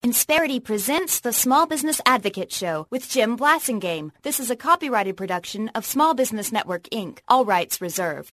Insperity presents the Small Business Advocate Show with Jim Blasingame. This is a copyrighted production of Small Business Network, Inc. All rights reserved.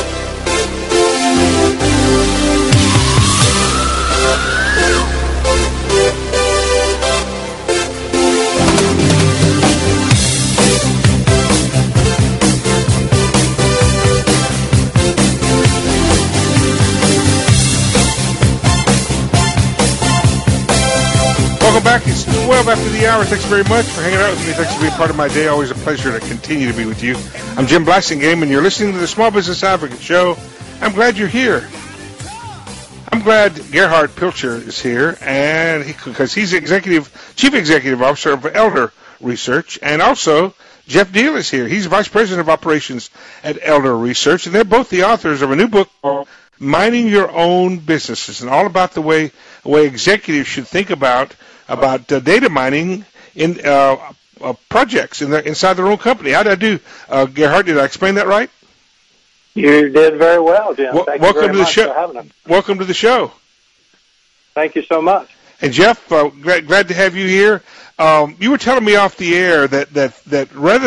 Welcome back. It's 12 after the hour. Thanks very much for hanging out with me. Thanks for being part of my day. Always a pleasure to continue to be with you. I'm Jim Blasingame, and you're listening to the Small Business Advocate Show. I'm glad you're here. I'm glad Gerhard Pilcher is here, and because he's Chief Executive Officer of Elder Research, and also Jeff Deal is here. He's Vice President of Operations at Elder Research, and they're both the authors of a new book called Mining Your Own Businesses, and all about the way executives should think about data mining in projects inside their own company. How did I do, Gerhard? Did I explain that right? You did very well, Jim. Thank you very much for having us. Welcome to the show. Thank you so much. And Jeff, glad to have you here. You were telling me off the air that rather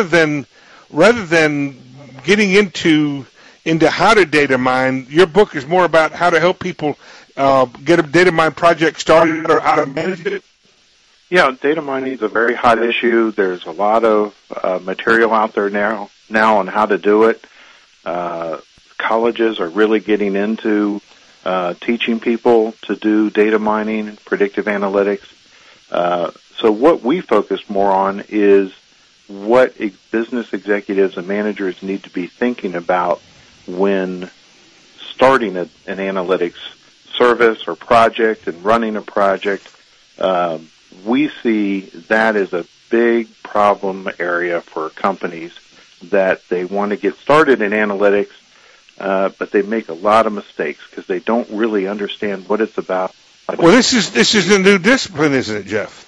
than getting into how to data mine, your book is more about how to help people get a data mine project started or how to manage it. Yeah, data mining is a very hot issue. There's a lot of material out there now on how to do it. Colleges are really getting into teaching people to do data mining and predictive analytics. So what we focus more on is what business executives and managers need to be thinking about when starting an analytics service or project and running a project. We see that as a big problem area for companies, that they want to get started in analytics, but they make a lot of mistakes because they don't really understand what it's about. Well, this is a new discipline, isn't it, Jeff?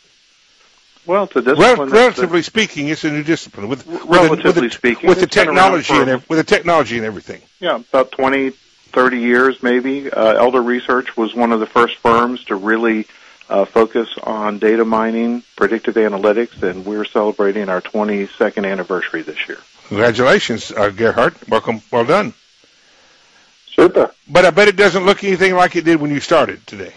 Well, it's a discipline. Relatively speaking, it's a new discipline with the technology and everything. Yeah, about 20, 30 years maybe. Elder Research was one of the first firms to really focus on data mining, predictive analytics, and we're celebrating our 22nd anniversary this year. Congratulations, Gerhard. Welcome. Well done. Super. But I bet it doesn't look anything like it did when you started today.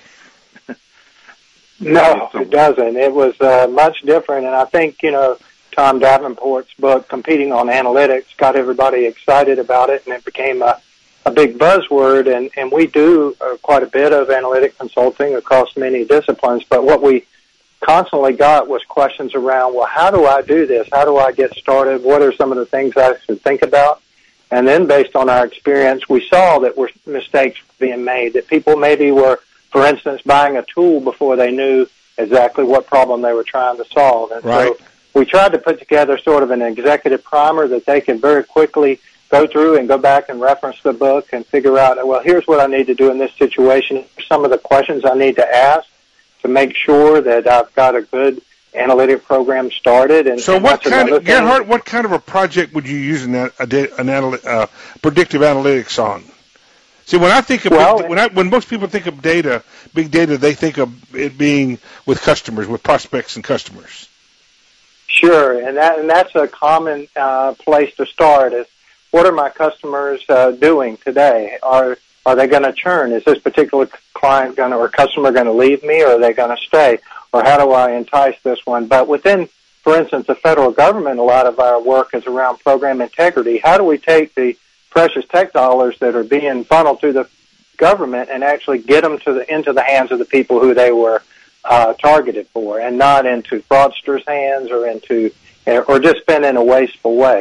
No, it doesn't. It was much different, and I think, Tom Davenport's book, Competing on Analytics, got everybody excited about it, and it became a big buzzword, and we do quite a bit of analytic consulting across many disciplines, but what we constantly got was questions around, well, how do I do this? How do I get started? What are some of the things I should think about? And then based on our experience, we saw that were mistakes being made, that people maybe were, for instance, buying a tool before they knew exactly what problem they were trying to solve. And right. So we tried to put together sort of an executive primer that they could very quickly go through and go back and reference the book and figure out, well, here's what I need to do in this situation. Some of the questions I need to ask to make sure that I've got a good analytic program started. And so, Gerhard, what kind of a project would you use predictive analytics on? See, when I think of when most people think of data, big data, they think of it being with customers, with prospects and customers. Sure, and that's a common place to start. Is what are my customers doing today? Are they going to churn? Is this particular client or customer going to leave me, or are they going to stay? Or how do I entice this one? But within, for instance, the federal government, a lot of our work is around program integrity. How do we take the precious tech dollars that are being funneled through the government and actually get them into the hands of the people who they were targeted for, and not into fraudsters' hands or just spent in a wasteful way?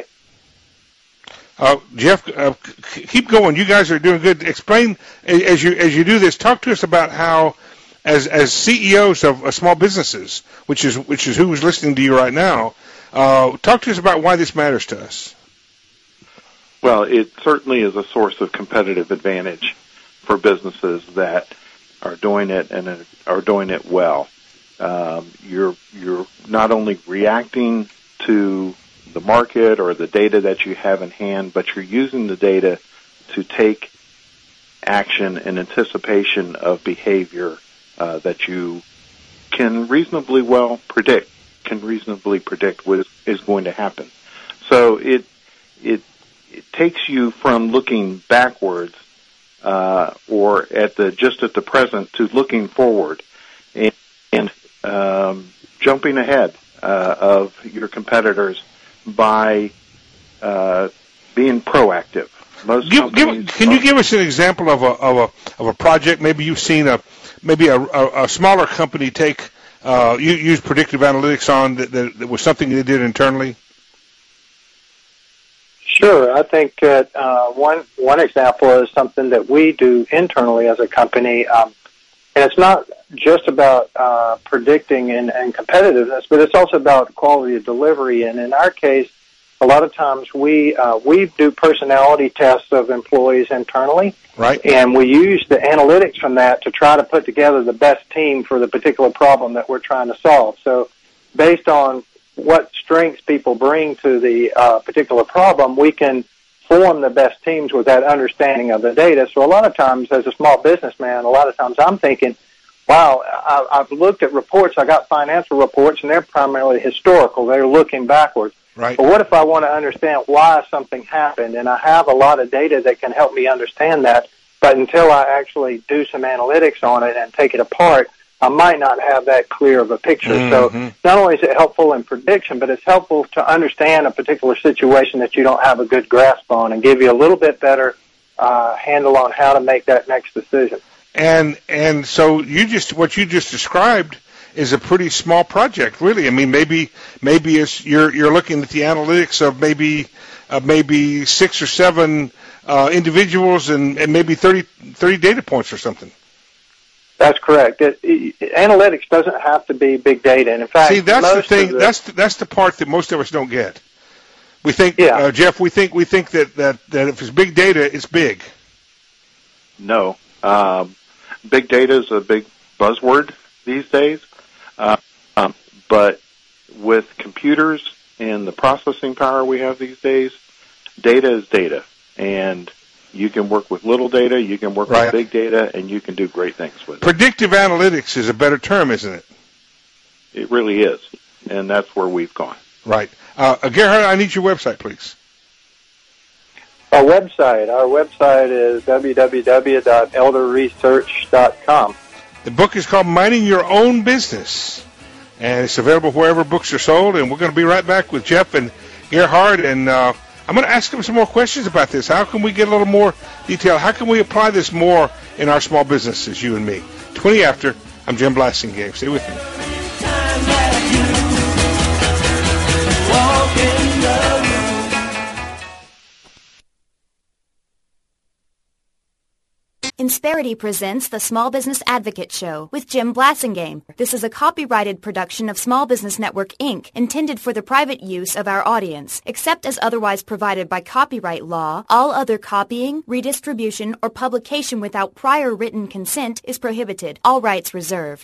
Jeff, keep going. You guys are doing good. Explain as you do this. Talk to us about how, as CEOs of small businesses, which is who's listening to you right now. Talk to us about why this matters to us. Well, it certainly is a source of competitive advantage for businesses that are doing it and are doing it well. You're not only reacting to the market or the data that you have in hand, but you're using the data to take action in anticipation of behavior that you can reasonably predict what is going to happen. So it takes you from looking backwards or at the present to looking forward and jumping ahead of your competitors by being proactive. Can you give us an example of a project? Maybe you've seen a smaller company take use predictive analytics on that was something they did internally. Sure. I think one example is something that we do internally as a company, and it's not just about predicting and competitiveness, but it's also about quality of delivery. And in our case, a lot of times we do personality tests of employees internally, right? And we use the analytics from that to try to put together the best team for the particular problem that we're trying to solve. So based on what strengths people bring to the particular problem, we can form the best teams with that understanding of the data. So a lot of times, as a small businessman, a lot of times I'm thinking, wow, I've looked at reports, I got financial reports, and they're primarily historical. They're looking backwards. Right. But what if I want to understand why something happened? And I have a lot of data that can help me understand that, but until I actually do some analytics on it and take it apart, I might not have that clear of a picture. Mm-hmm. So not only is it helpful in prediction, but it's helpful to understand a particular situation that you don't have a good grasp on and give you a little bit better handle on how to make that next decision. And so what you just described is a pretty small project, really. I mean, maybe it's you're looking at the analytics of maybe 6 or 7 individuals and maybe 30 data points or something. That's correct. Analytics doesn't have to be big data, and in fact, see, that's the thing. That's the part that most of us don't get. We think, Jeff. We think that if it's big data, it's big. No, big data is a big buzzword these days. But with computers and the processing power we have these days, data is data. And you can work with little data, you can work with big data, and you can do great things with it. Predictive analytics is a better term, isn't it? It really is. And that's where we've gone. Right. Gerhard, I need your website, please. Our website is www.elderresearch.com. The book is called Minding Your Own Business, and it's available wherever books are sold. And we're going to be right back with Jeff and Gerhard, and I'm going to ask them some more questions about this. How can we get a little more detail? How can we apply this more in our small businesses, you and me? 20 after, I'm Jim Blasingame. Stay with me. Insperity presents the Small Business Advocate Show with Jim Blasingame. This is a copyrighted production of Small Business Network, Inc., intended for the private use of our audience. Except as otherwise provided by copyright law, all other copying, redistribution, or publication without prior written consent is prohibited. All rights reserved.